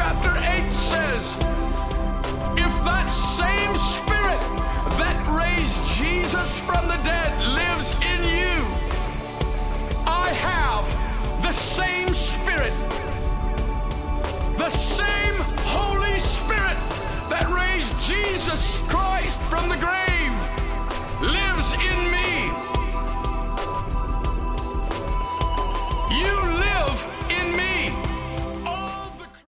chapter 8 says, if that same Spirit that raised Jesus from the dead lives in you, I have the same Spirit, the same Holy Spirit that raised Jesus Christ from the grave